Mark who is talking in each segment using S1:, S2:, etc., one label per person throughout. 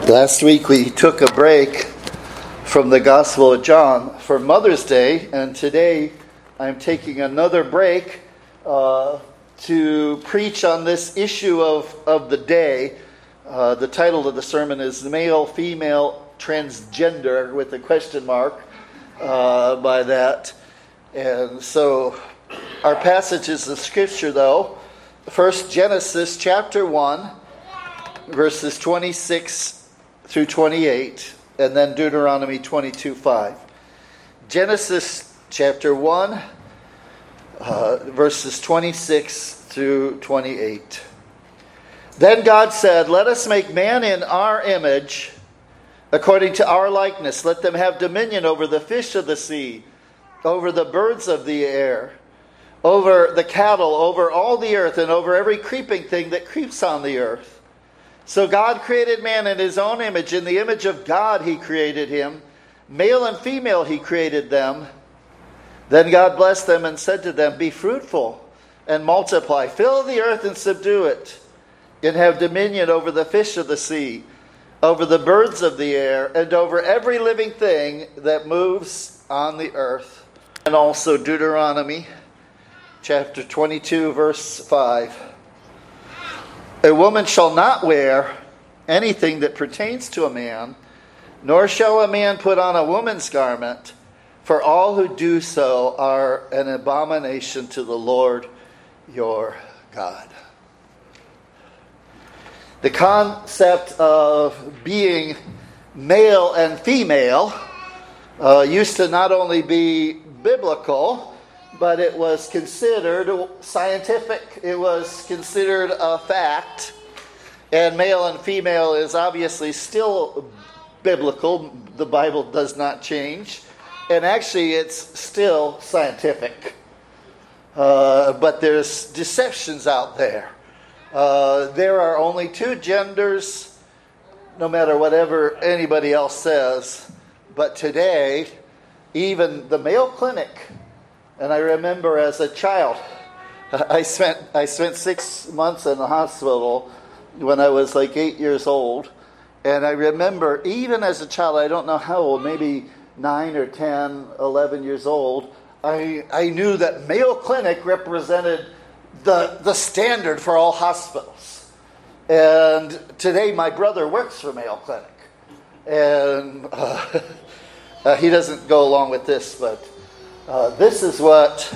S1: Last week we took a break from the Gospel of John for Mother's Day, and today I'm taking another break to preach on this issue of the day. The title of the sermon is Male, Female, Transgender, with a question mark by that. And so our passages of Scripture, though, first Genesis chapter 1, verses 26 through 28, and then Deuteronomy 22:5. Genesis chapter 1, verses 26 through 28. Then God said, "Let us make man in our image, according to our likeness. Let them have dominion over the fish of the sea, over the birds of the air, over the cattle, over all the earth, and over every creeping thing that creeps on the earth." So God created man in his own image. In the image of God he created him. Male and female he created them. Then God blessed them and said to them, "Be fruitful and multiply. Fill the earth and subdue it. And have dominion over the fish of the sea, over the birds of the air, and over every living thing that moves on the earth." And also Deuteronomy chapter 22, verse 5. "A woman shall not wear anything that pertains to a man, nor shall a man put on a woman's garment, for all who do so are an abomination to the Lord your God." The concept of being male and female used to not only be biblical, but it was considered scientific. It was considered a fact. And male and female is obviously still biblical. The Bible does not change. And actually it's still scientific. But there's deceptions out there. There are only two genders, no matter whatever anybody else says. But today, even the Mayo Clinic, and I remember as a child, I spent 6 months in the hospital when I was like 8 years old. And I remember, even as a child, I don't know how old, maybe 9 or 10, 11 years old, I knew that Mayo Clinic represented the standard for all hospitals. And today my brother works for Mayo Clinic. And he doesn't go along with this, but this is what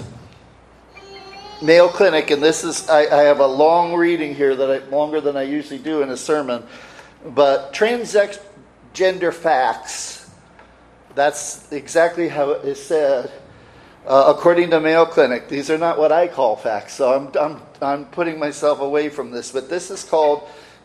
S1: Mayo Clinic, and this is, I have a long reading here longer than I usually do in a sermon, but transgender facts, that's exactly how it is said, according to Mayo Clinic. These are not what I call facts, so I'm putting myself away from this, but this is called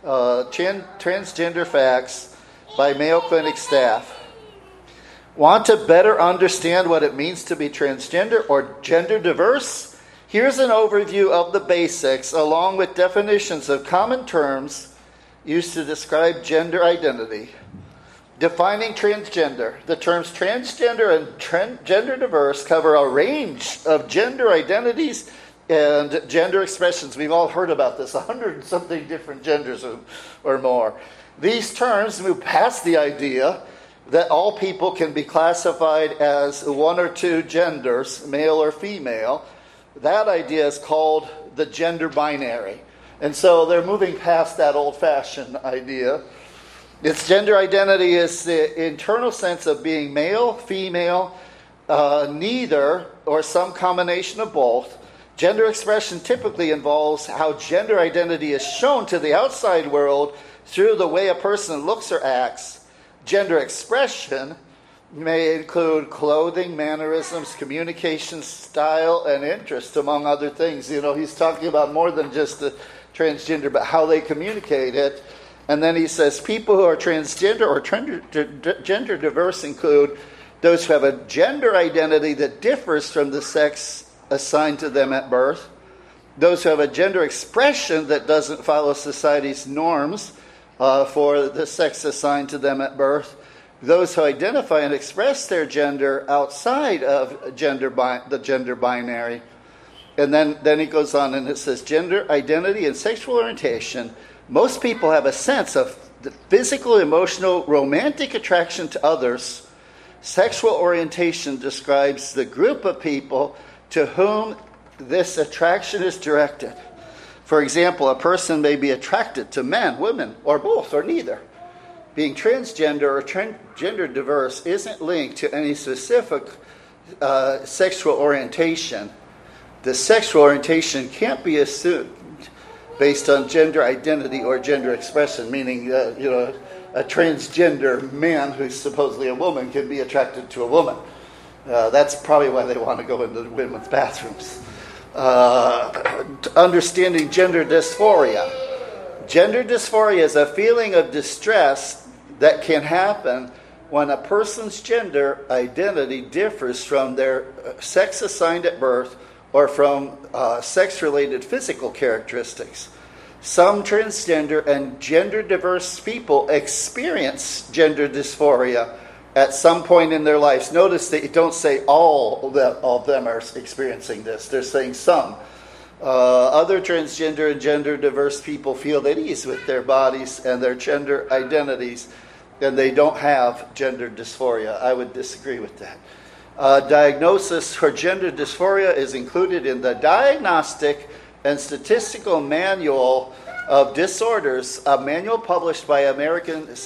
S1: Transgender Facts by Mayo Clinic staff. Want to better understand what it means to be transgender or gender diverse? Here's an overview of the basics, along with definitions of common terms used to describe gender identity. Defining transgender. The terms transgender and gender diverse cover a range of gender identities and gender expressions. We've all heard about this, 100 and something different genders or more. These terms move past the idea that all people can be classified as one or two genders, male or female. That idea is called the gender binary. And so they're moving past that old-fashioned idea. Its gender identity is the internal sense of being male, female, neither, or some combination of both. Gender expression typically involves how gender identity is shown to the outside world through the way a person looks or acts. Gender expression may include clothing, mannerisms, communication style, and interest, among other things. You know, he's talking about more than just the transgender, but how they communicate it. And then he says people who are transgender or gender diverse include those who have a gender identity that differs from the sex assigned to them at birth, those who have a gender expression that doesn't follow society's norms for the sex assigned to them at birth, those who identify and express their gender outside of the gender binary. And then he goes on and it says gender identity and sexual orientation. Most people have a sense of the physical, emotional, romantic attraction to others. Sexual orientation describes the group of people to whom this attraction is directed. For example, a person may be attracted to men, women, or both, or neither. Being transgender or gender diverse isn't linked to any specific sexual orientation. The sexual orientation can't be assumed based on gender identity or gender expression, meaning a transgender man who's supposedly a woman can be attracted to a woman. That's probably why they want to go into women's bathrooms. Understanding gender dysphoria. Gender dysphoria is a feeling of distress that can happen when a person's gender identity differs from their sex assigned at birth or from sex-related physical characteristics. Some transgender and gender-diverse people experience gender dysphoria at some point in their lives. Notice that you don't say all of them are experiencing this. They're saying some. Other transgender and gender-diverse people feel at ease with their bodies and their gender identities, and they don't have gender dysphoria. I would disagree with that. Diagnosis for gender dysphoria is included in the Diagnostic and Statistical Manual of Disorders, a manual published by American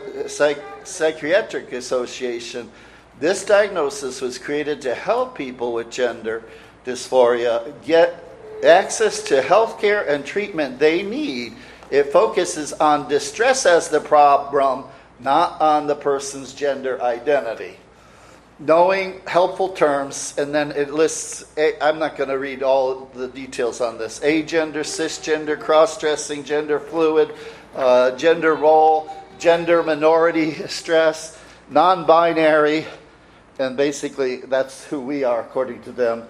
S1: Psychiatric Association. This diagnosis was created to help people with gender dysphoria get access to health care and treatment they need. It focuses on distress as the problem, not on the person's gender identity. Knowing helpful terms, and then it lists, I'm not going to read all the details on this, agender, cisgender, cross-dressing, gender fluid, gender role, gender minority stress, non-binary, and basically that's who we are according to them.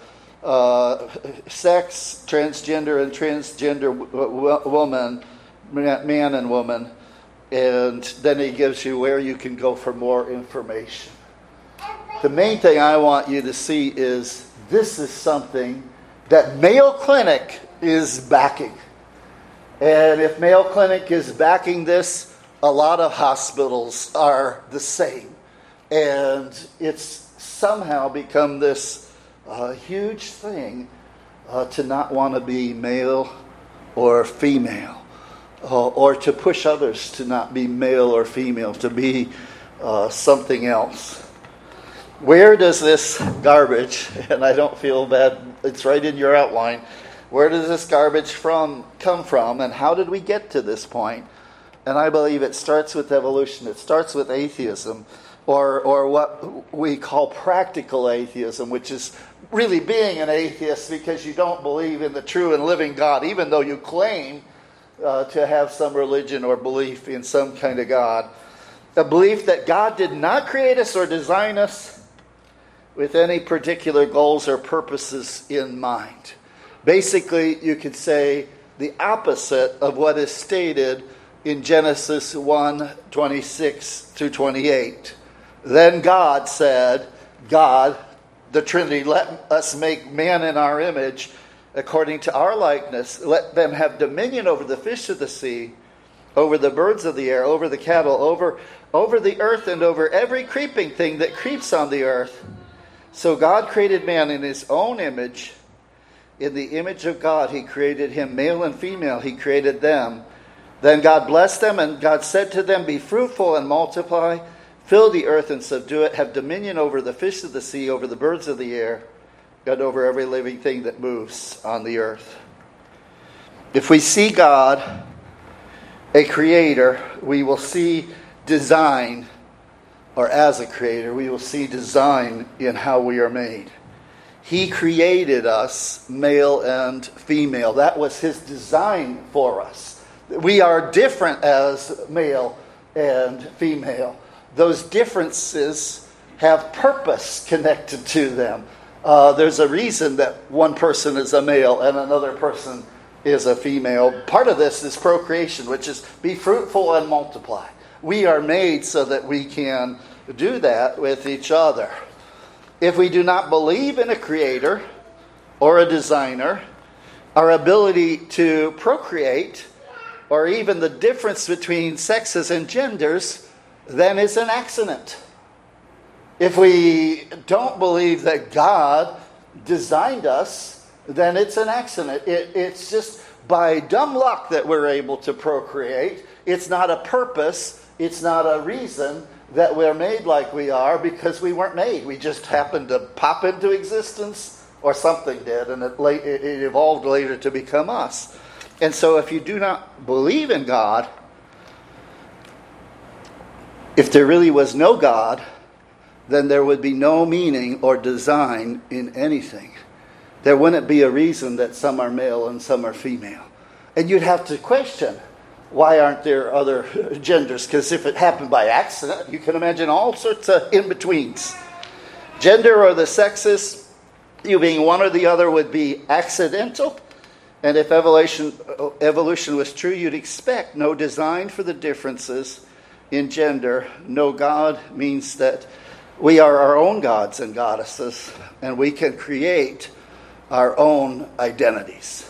S1: Sex, transgender and transgender woman, man and woman, and then he gives you where you can go for more information. The main thing I want you to see is this is something that Mayo Clinic is backing. And if Mayo Clinic is backing this, a lot of hospitals are the same. And it's somehow become this huge thing to not want to be male or female, or to push others to not be male or female, to be something else. Where does this garbage, and I don't feel bad, it's right in your outline, where does this garbage come from, and how did we get to this point? And I believe it starts with evolution. It starts with atheism, or what we call practical atheism, which is really being an atheist because you don't believe in the true and living God, even though you claim to have some religion or belief in some kind of God. A belief that God did not create us or design us with any particular goals or purposes in mind. Basically, you could say the opposite of what is stated in Genesis 1:26-28. Then God said, God, the Trinity, let us make man in our image, according to our likeness. Let them have dominion over the fish of the sea, over the birds of the air, over the cattle, over the earth, and over every creeping thing that creeps on the earth. So God created man in his own image. In the image of God, he created him, male and female, he created them. Then God blessed them, and God said to them, be fruitful and multiply, fill the earth and subdue it, have dominion over the fish of the sea, over the birds of the air, and over every living thing that moves on the earth. If we see God, a creator, we will see design, or as a creator, we will see design in how we are made. He created us, male and female. That was his design for us. We are different as male and female. Those differences have purpose connected to them. There's a reason that one person is a male and another person is a female. Part of this is procreation, which is be fruitful and multiply. We are made so that we can do that with each other. If we do not believe in a creator or a designer, our ability to procreate or even the difference between sexes and genders, then it's an accident. If we don't believe that God designed us, then it's an accident. It's just by dumb luck that we're able to procreate. It's not a purpose. It's not a reason that we're made like we are, because we weren't made. We just happened to pop into existence, or something did, and it evolved later to become us. And so if you do not believe in God, if there really was no God, then there would be no meaning or design in anything. There wouldn't be a reason that some are male and some are female. And you'd have to question, why aren't there other genders? Because if it happened by accident, you can imagine all sorts of in-betweens. Gender or the sexes, you being one or the other, would be accidental. And if evolution was true, you'd expect no design for the differences in gender. No God means that we are our own gods and goddesses, and we can create our own identities.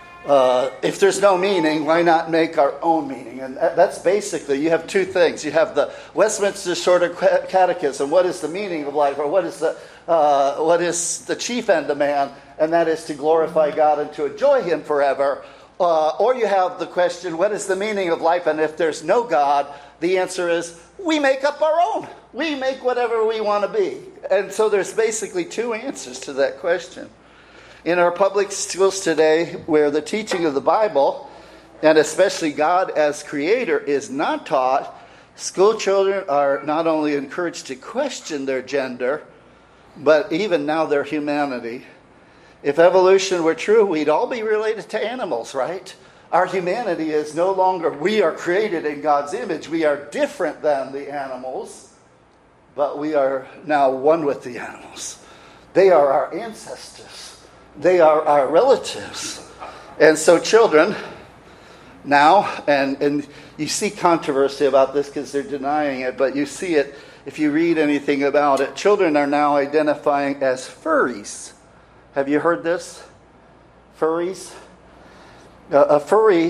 S1: If there's no meaning, why not make our own meaning? And that's basically, you have two things. You have the Westminster Shorter Catechism. What is the meaning of life? Or what is the chief end of man? And that is to glorify God and to enjoy Him forever. Or you have the question, what is the meaning of life? And if there's no God, the answer is, we make up our own. We make whatever we want to be. And so there's basically two answers to that question. In our public schools today, where the teaching of the Bible, and especially God as creator, is not taught, school children are not only encouraged to question their gender, but even now their humanity. If evolution were true, we'd all be related to animals, right? Our humanity is no longer, we are created in God's image. We are different than the animals, but we are now one with the animals. They are our ancestors. They are our relatives. And so children now, and you see controversy about this because they're denying it, but you see it if you read anything about it. Children are now identifying as furries. Have you heard this? Furries? A furry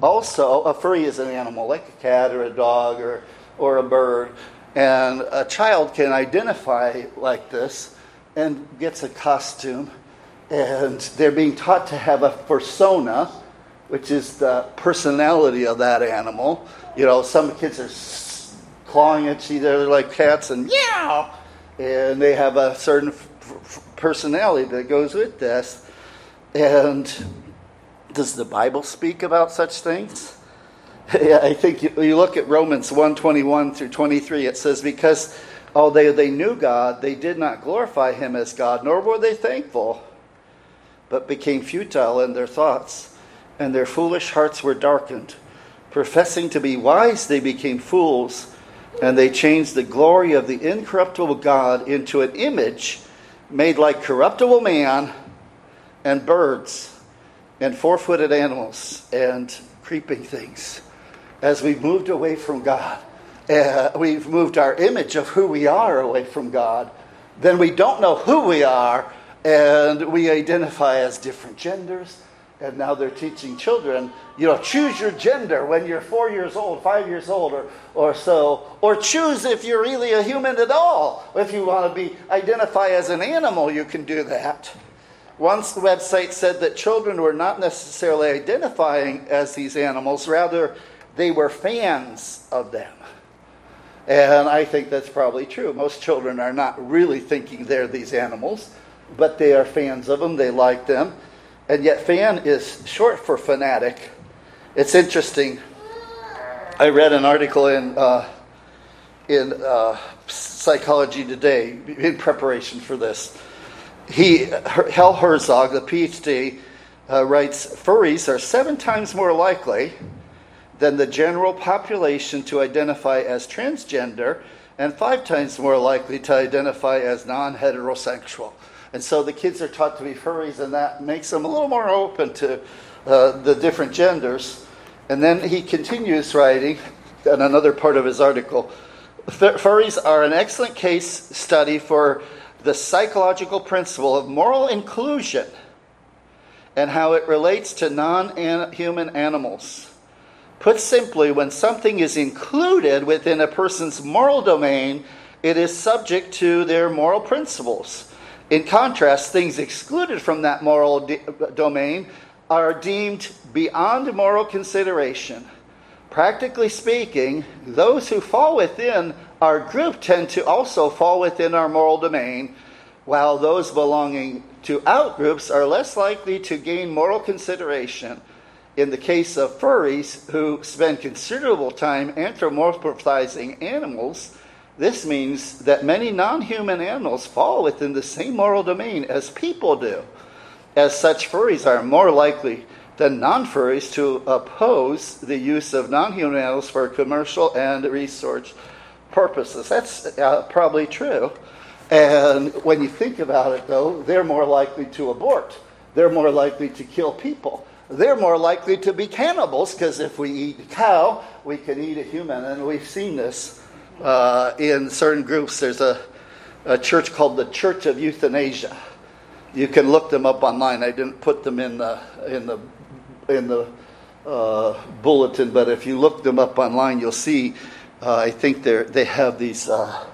S1: is an animal, like a cat or a dog or a bird. And a child can identify like this and gets a costume. And they're being taught to have a persona, which is the personality of that animal. You know, some kids are clawing at each other like cats and meow. And they have a certain personality that goes with this. And does the Bible speak about such things? I think you look at Romans 1:21 through 23. It says, because although they knew God, they did not glorify Him as God, nor were they thankful, but became futile in their thoughts, and their foolish hearts were darkened. Professing to be wise, they became fools, and they changed the glory of the incorruptible God into an image made like corruptible man and birds and four-footed animals and creeping things. As we've moved away from God, we've moved our image of who we are away from God, then we don't know who we are, and we identify as different genders. And now they're teaching children, choose your gender when you're 4 years old, 5 years old, or so. Or choose if you're really a human at all. If you want to identify as an animal, you can do that. Once the website said that children were not necessarily identifying as these animals, rather they were fans of them. And I think that's probably true. Most children are not really thinking they're these animals, but they are fans of them, they like them. And yet fan is short for fanatic. It's interesting. I read an article in Psychology Today in preparation for this. Hal Herzog, the PhD, writes, furries are 7 times more likely than the general population to identify as transgender and 5 times more likely to identify as non-heterosexual. And so the kids are taught to be furries, and that makes them a little more open to the different genders. And then he continues writing in another part of his article, furries are an excellent case study for the psychological principle of moral inclusion and how it relates to non-human animals. Put simply, when something is included within a person's moral domain, it is subject to their moral principles. In contrast, things excluded from that moral domain are deemed beyond moral consideration. Practically speaking, those who fall within our group tend to also fall within our moral domain, while those belonging to outgroups are less likely to gain moral consideration. In the case of furries, who spend considerable time anthropomorphizing animals, this means that many non-human animals fall within the same moral domain as people do. As such, furries are more likely than non-furries to oppose the use of non-human animals for commercial and research purposes. That's probably true. And when you think about it, though, they're more likely to abort. They're more likely to kill people. They're more likely to be cannibals, because if we eat a cow, we can eat a human. And we've seen this in certain groups. There's a church called the Church of Euthanasia. You can look them up online. I didn't put them in the bulletin, but if you look them up online, you'll see. I think they have these.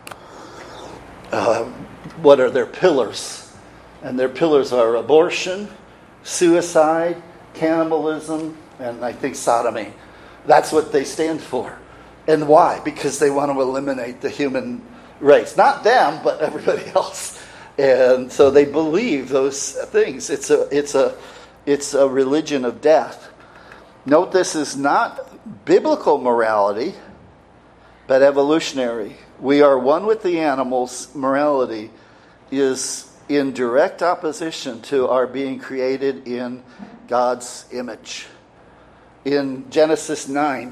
S1: What are their pillars? And their pillars are abortion, suicide, cannibalism, and I think sodomy. That's what they stand for. And why? Because they want to eliminate the human race. Not them, but everybody else. And so they believe those things. It's a religion of death. Note, this is not biblical morality, but evolutionary. We are one with the animals. Morality is in direct opposition to our being created in God's image. In Genesis 9,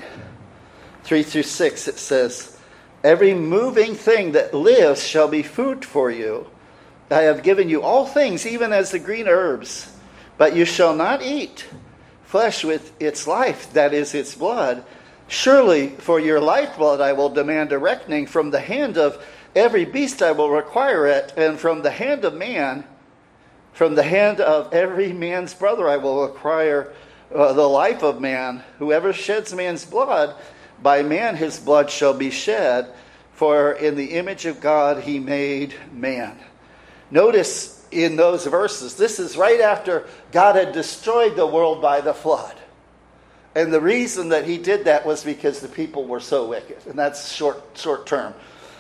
S1: 3-6, it says, "Every moving thing that lives shall be food for you. I have given you all things, even as the green herbs. But you shall not eat flesh with its life, that is, its blood. Surely for your lifeblood I will demand a reckoning. From the hand of every beast I will require it, and from the hand of man, from the hand of every man's brother I will require the life of man. Whoever sheds man's blood, by man his blood shall be shed, for in the image of God he made man." Notice in those verses, this is right after God had destroyed the world by the flood. And the reason that he did that was because the people were so wicked. And that's short term.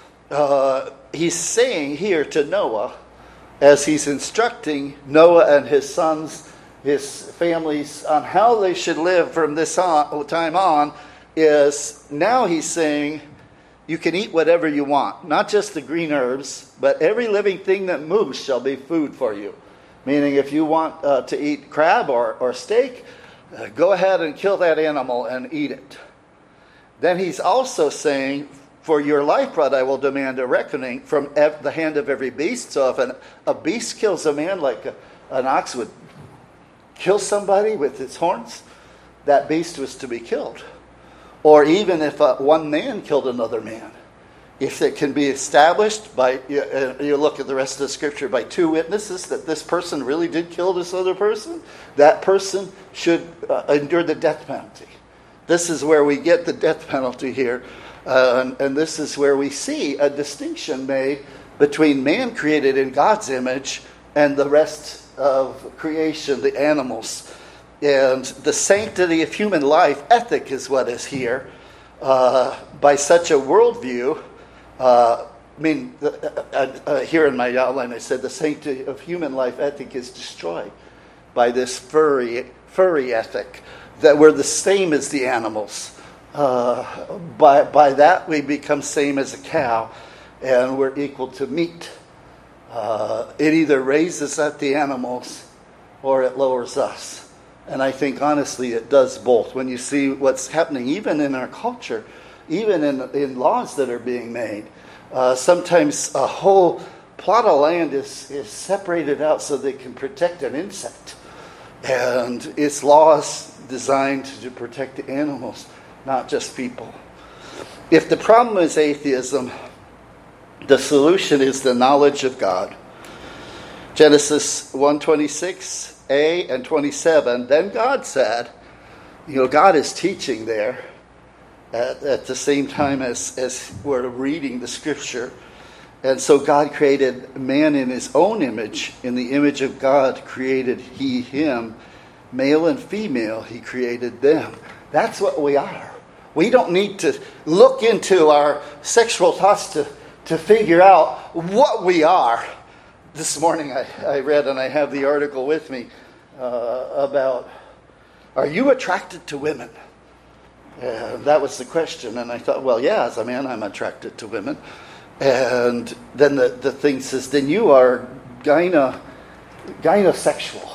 S1: He's saying here to Noah, as he's instructing Noah and his sons, his families, on how they should live from this time on, is now he's saying, you can eat whatever you want. Not just the green herbs, but every living thing that moves shall be food for you. Meaning if you want to eat crab or steak, go ahead and kill that animal and eat it. Then he's also saying, for your lifeblood I will demand a reckoning from the hand of every beast. So if a beast kills a man, like an ox would kill somebody with its horns, that beast was to be killed. Or even if one man killed another man. If it can be established by, you look at the rest of the scripture, by two witnesses that this person really did kill this other person, that person should endure the death penalty. This is where we get the death penalty here. And this is where we see a distinction made between man created in God's image and the rest of creation, the animals. And the sanctity of human life ethic is what is here. By such a worldview, here in my outline I said the sanctity of human life ethic is destroyed by this furry ethic, that we're the same as the animals. By that we become same as a cow, and we're equal to meat. It either raises up the animals or it lowers us. And I think, honestly, it does both. When you see what's happening, even in our culture, even in laws that are being made, sometimes a whole plot of land is separated out so they can protect an insect. And it's laws designed to protect the animals, not just people. If the problem is atheism, the solution is the knowledge of God. Genesis 1:26a and 27, then God said, God is teaching there at the same time as we're reading the scripture. And so God created man in his own image. In the image of God created he him. Male and female, he created them. That's what we are. We don't need to look into our sexual thoughts to figure out what we are. This morning I read, and I have the article with me, about, are you attracted to women? That was the question. And I thought, well, yeah, as a man, I'm attracted to women. And then the thing says, then you are gynosexual.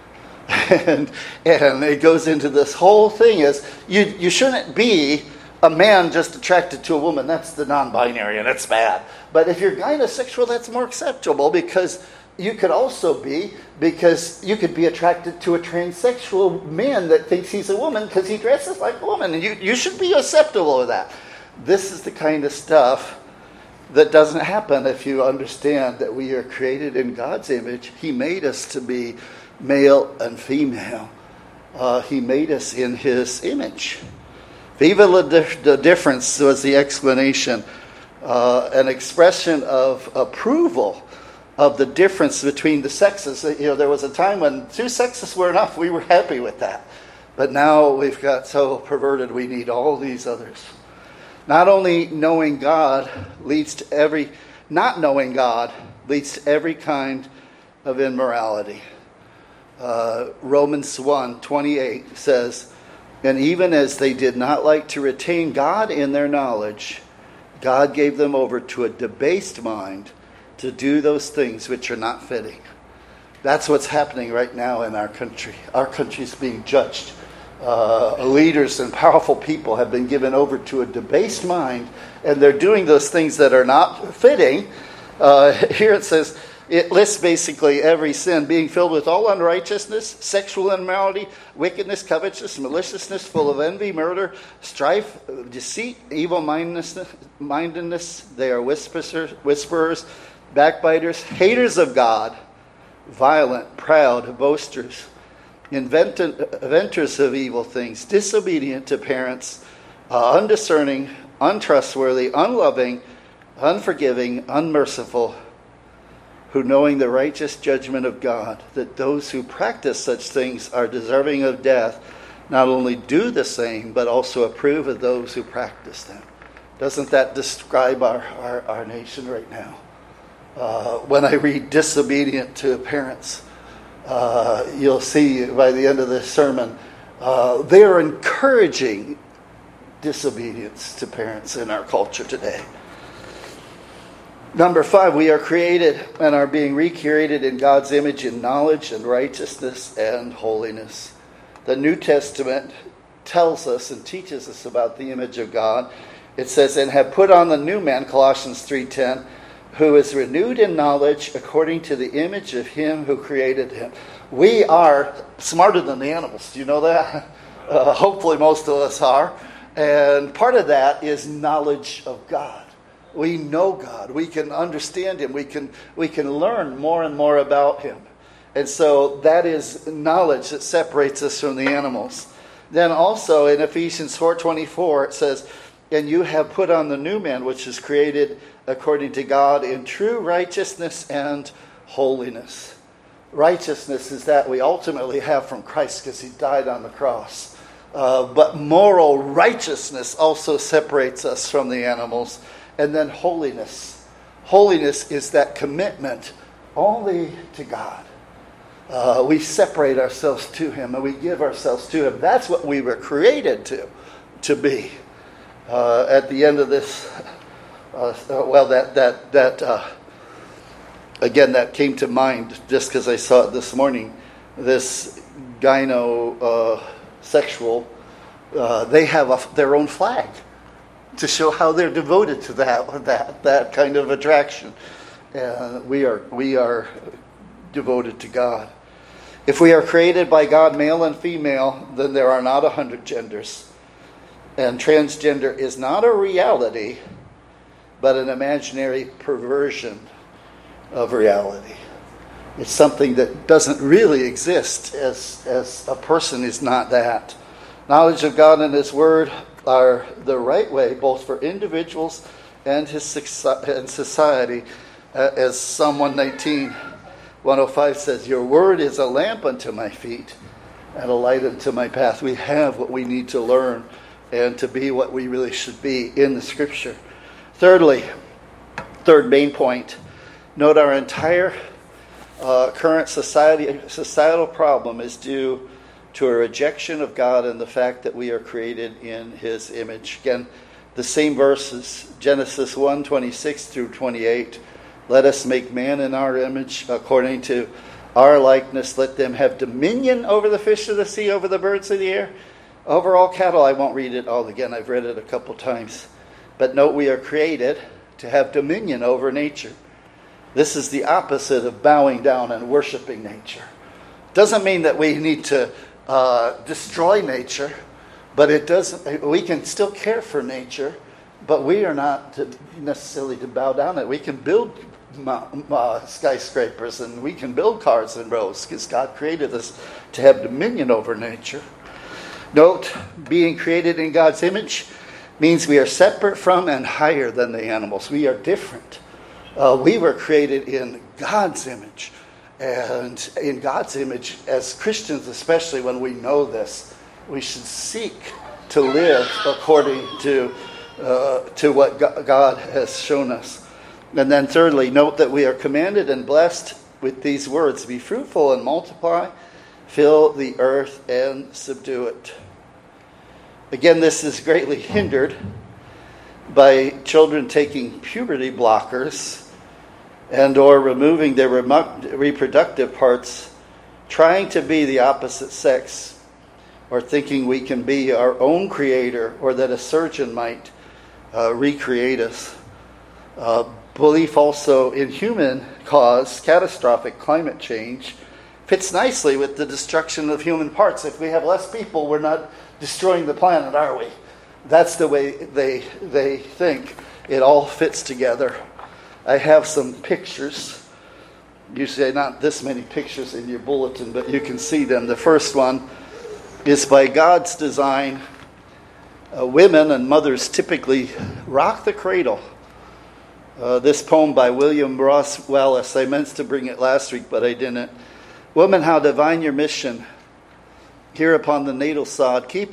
S1: And it goes into this whole thing is you shouldn't be a man just attracted to a woman. That's the non-binary, and that's bad. But if you're gynosexual, that's more acceptable, because you could also be, because you could be attracted to a transsexual man that thinks he's a woman because he dresses like a woman. And you should be acceptable of that. This is the kind of stuff that doesn't happen if you understand that we are created in God's image. He made us to be male and female. He made us in his image. Viva the difference was the explanation, an expression of approval of the difference between the sexes. There was a time when two sexes were enough. We were happy with that. But now we've got so perverted we need all these others. Not only knowing God leads to not knowing God leads to every kind of immorality. Romans 1:28 says, and even as they did not like to retain God in their knowledge, God gave them over to a debased mind to do those things which are not fitting. That's what's happening right now in our country. Our country is being judged. Leaders and powerful people have been given over to a debased mind, and they're doing those things that are not fitting. Here it says, it lists basically every sin: being filled with all unrighteousness, sexual immorality, wickedness, covetousness, maliciousness, full of envy, murder, strife, deceit, evil-mindedness. They are whisperers, backbiters, haters of God, violent, proud, boasters, inventors of evil things, disobedient to parents, undiscerning, untrustworthy, unloving, unforgiving, unmerciful, who, knowing the righteous judgment of God, that those who practice such things are deserving of death, not only do the same, but also approve of those who practice them. Doesn't that describe our nation right now? When I read disobedient to parents, you'll see by the end of this sermon, they are encouraging disobedience to parents in our culture today. Number 5, we are created and are being recreated in God's image in knowledge and righteousness and holiness. The New Testament tells us and teaches us about the image of God. It says, and have put on the new man, Colossians 3:10, who is renewed in knowledge according to the image of him who created him. We are smarter than the animals. Do you know that? Hopefully most of us are. And part of that is knowledge of God. We know God. We can understand him. We can learn more and more about him. And so that is knowledge that separates us from the animals. Then also in Ephesians 4:24 it says, and you have put on the new man, which is created according to God in true righteousness and holiness. Righteousness is that we ultimately have from Christ because he died on the cross. But moral righteousness also separates us from the animals. And then holiness. Holiness is that commitment only to God. We separate ourselves to him and we give ourselves to him. That's what we were created to be. At the end of this, again, that came to mind just because I saw it this morning. This gynosexual, they have their own flag to show how they're devoted to that kind of attraction. And we are devoted to God. If we are created by God, male and female, then there are not 100 genders. And transgender is not a reality, but an imaginary perversion of reality. It's something that doesn't really exist, as a person is not that. Knowledge of God and His Word are the right way, both for individuals and society. As Psalm 119, 105 says, your Word is a lamp unto my feet and a light unto my path. We have what we need to learn and to be what we really should be in the Scripture. Thirdly, third main point, note our entire current societal problem is due to a rejection of God and the fact that we are created in His image. Again, the same verses, Genesis 1, 26 through 28. Let us make man in our image, according to our likeness. Let them have dominion over the fish of the sea, over the birds of the air, over all cattle. I won't read it all again. I've read it a couple times. But note, we are created to have dominion over nature. This is the opposite of bowing down and worshiping nature. Doesn't mean that we need to destroy nature, but it doesn't. We can still care for nature, but we are not necessarily to bow down it. We can build skyscrapers and we can build cars and roads because God created us to have dominion over nature. Note, being created in God's image means we are separate from and higher than the animals. We are different. We were created in God's image. And in God's image, as Christians, especially when we know this, we should seek to live according to what God has shown us. And then thirdly, note that we are commanded and blessed with these words, be fruitful and multiply, fill the earth and subdue it. Again, this is greatly hindered by children taking puberty blockers and or removing their reproductive parts, trying to be the opposite sex, or thinking we can be our own creator, or that a surgeon might recreate us. Belief also in human-caused catastrophic climate change fits nicely with the destruction of human parts. If we have less people, we're not destroying the planet, are we? That's the way they think. It all fits together. I have some pictures. Usually not this many pictures in your bulletin, but you can see them. The first one is by God's design. Women and mothers typically rock the cradle. This poem by William Ross Wallace, I meant to bring it last week, but I didn't. Woman, how divine your mission. Here upon the natal sod, keep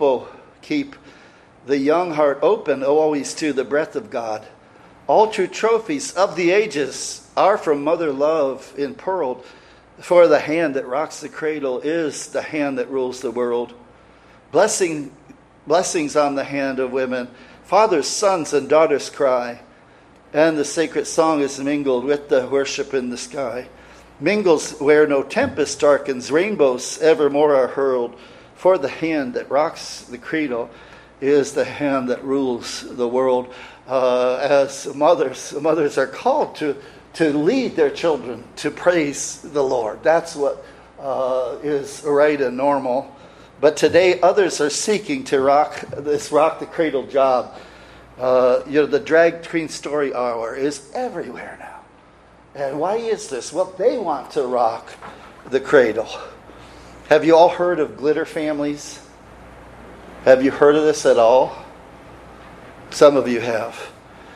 S1: the young heart open, always to the breath of God. All true trophies of the ages are from mother love impearled, for the hand that rocks the cradle is the hand that rules the world. Blessings on the hand of women, fathers, sons, and daughters cry, and the sacred song is mingled with the worship in the sky. Mingles where no tempest darkens, rainbows evermore are hurled, for the hand that rocks the cradle is the hand that rules the world. As mothers are called to lead their children to praise the Lord. That's what is right and normal. But today others are seeking to rock the cradle job. The Drag Queen Story Hour is everywhere now. And why is this? Well, they want to rock the cradle. Have you all heard of glitter families? Have you heard of this at all? Some of you have.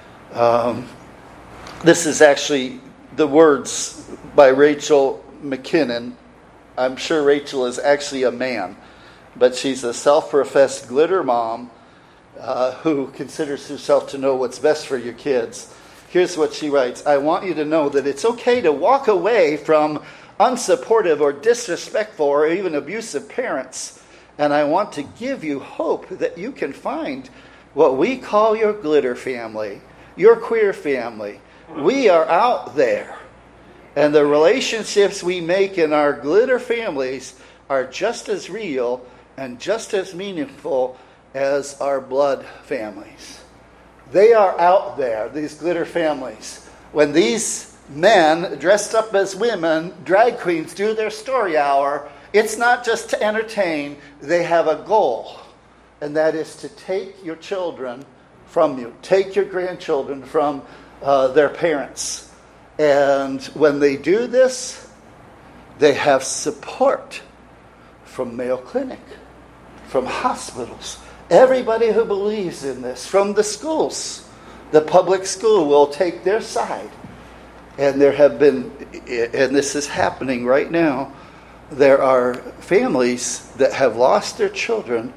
S1: This is actually the words by Rachel McKinnon. I'm sure Rachel is actually a man, but she's a self-professed glitter mom who considers herself to know what's best for your kids. Here's what she writes. I want you to know that it's okay to walk away from unsupportive or disrespectful or even abusive parents. And I want to give you hope that you can find what we call your glitter family, your queer family. We are out there. And the relationships we make in our glitter families are just as real and just as meaningful as our blood families. They are out there, these glitter families. When these men dressed up as women, drag queens, do their story hour, it's not just to entertain. They have a goal, and that is to take your children from you. Take your grandchildren from their parents. And when they do this, they have support from Mayo Clinic. from hospitals. Everybody who believes in this, from the schools, the public school will take their side. And there have been, and this is happening right now, there are families that have lost their children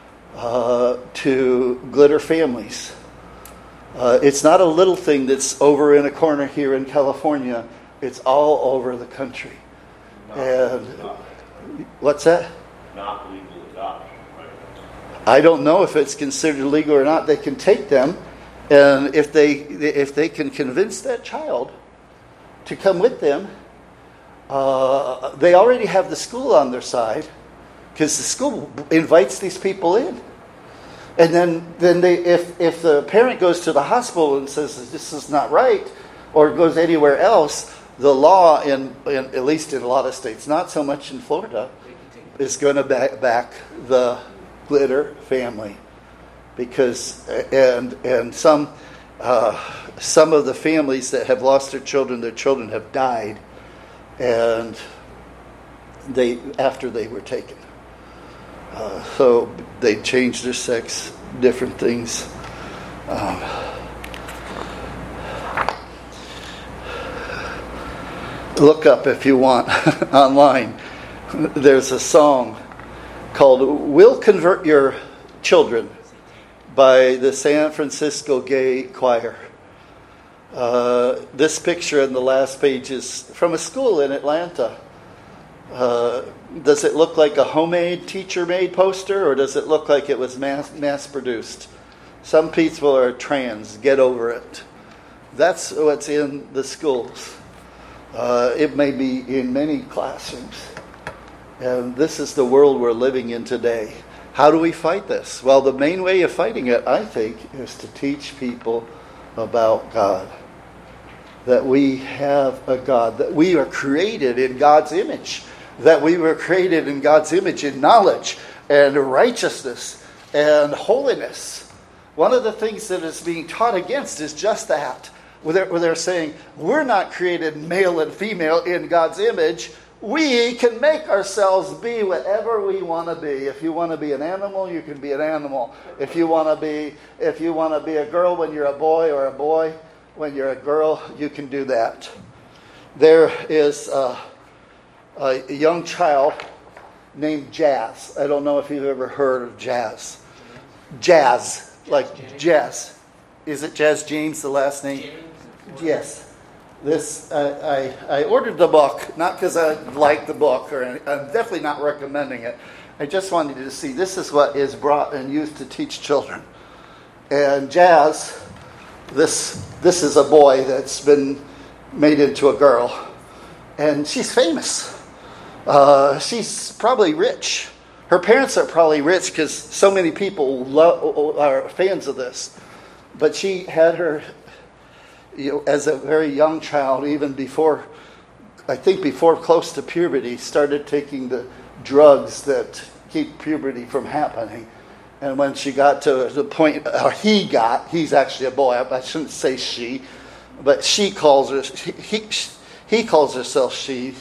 S1: to glitter families. It's not a little thing that's over in a corner here in California. It's all over the country. What's that?
S2: Not legal adoption, right?
S1: I don't know if it's considered legal or not. They can take them, and if they can convince that child to come with them, they already have the school on their side, because the school invites these people in. And then they, if the parent goes to the hospital and says this is not right, or goes anywhere else, the law in at least in a lot of states, not so much in Florida, is going to back the glitter family, because and some of the families that have lost their children have died, and after they were taken. So they changed their sex, different things. Look up if you want online. There's a song called "We'll Convert Your Children" by the San Francisco Gay Choir. This picture in the last page is from a school in Atlanta. Does it look like a homemade, teacher-made poster, or does it look like it was mass-produced? Some people are trans. Get over it. That's what's in the schools. It may be in many classrooms. And this is the world we're living in today. How do we fight this? Well, the main way of fighting it, I think, is to teach people about God. That we have a God, that we are created in God's image. That we were created in God's image in knowledge and righteousness and holiness. One of the things that is being taught against is just that. Where they're saying, we're not created male and female in God's image. We can make ourselves be whatever we want to be. If you want to be an animal, you can be an animal. If you want to be a girl when you're a boy, or a boy when you're a girl, you can do that. There is a young child named Jazz. I don't know if you've ever heard of Jazz. Jazz, like jazz. Is it Jazz James, the last name? Yes. This I ordered the book, not because I like the book, or I'm definitely not recommending it. I just wanted you to see this is what is brought and used to teach children. And Jazz, this is a boy that's been made into a girl, and she's famous. She's probably rich. Her parents are probably rich because so many people are fans of this. But she had her, as a very young child, even before close to puberty, started taking the drugs that keep puberty from happening. And when she got to the point, or he's actually a boy. I shouldn't say she, but he calls herself she.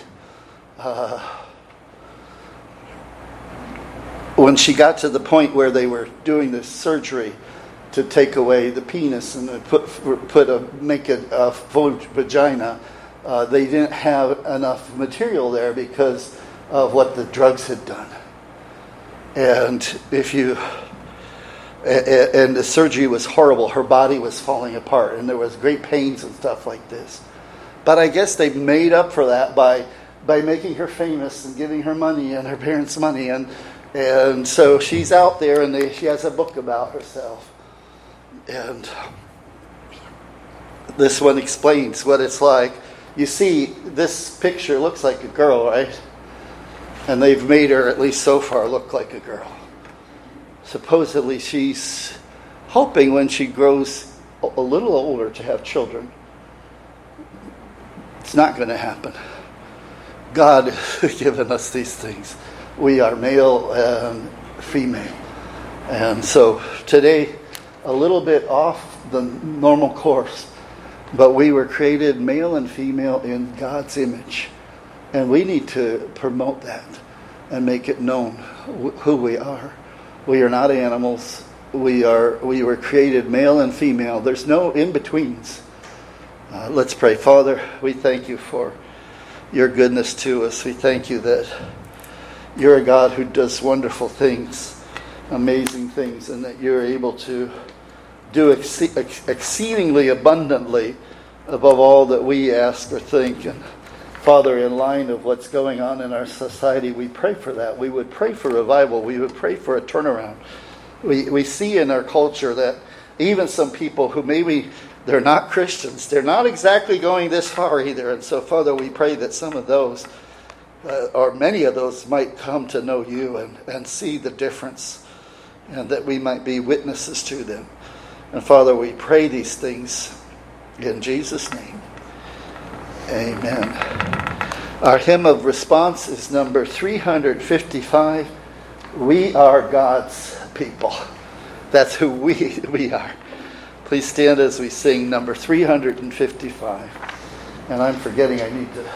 S1: When she got to the point where they were doing this surgery to take away the penis and make it a full vagina, they didn't have enough material there because of what the drugs had done. And and the surgery was horrible. Her body was falling apart, and there was great pains and stuff like this. But I guess they made up for that by making her famous and giving her money and her parents money, and so she's out there, and she has a book about herself. And this one explains what it's like. You see, this picture looks like a girl, right? And they've made her, at least so far, look like a girl. Supposedly she's hoping when she grows a little older to have children. It's not going to happen. God has given us these things. We are male and female. And so today, a little bit off the normal course, but we were created male and female in God's image. And we need to promote that and make it known who we are. We are not animals. We were created male and female. There's no in-betweens. Let's pray. Father, we thank you for your goodness to us. We thank you that you're a God who does wonderful things, amazing things, and that you're able to do exceedingly abundantly above all that we ask or think. And Father, in line of what's going on in our society, we pray for that. We would pray for revival. We would pray for a turnaround. We see in our culture that even some people who maybe they're not Christians, they're not exactly going this far either. And so, Father, we pray that some of those, or many of those, might come to know you and see the difference, and that we might be witnesses to them. And Father, we pray these things in Jesus' name. Amen. Our hymn of response is number 355. We are God's people. That's who we are. Please stand as we sing number 355. And I'm forgetting I need to...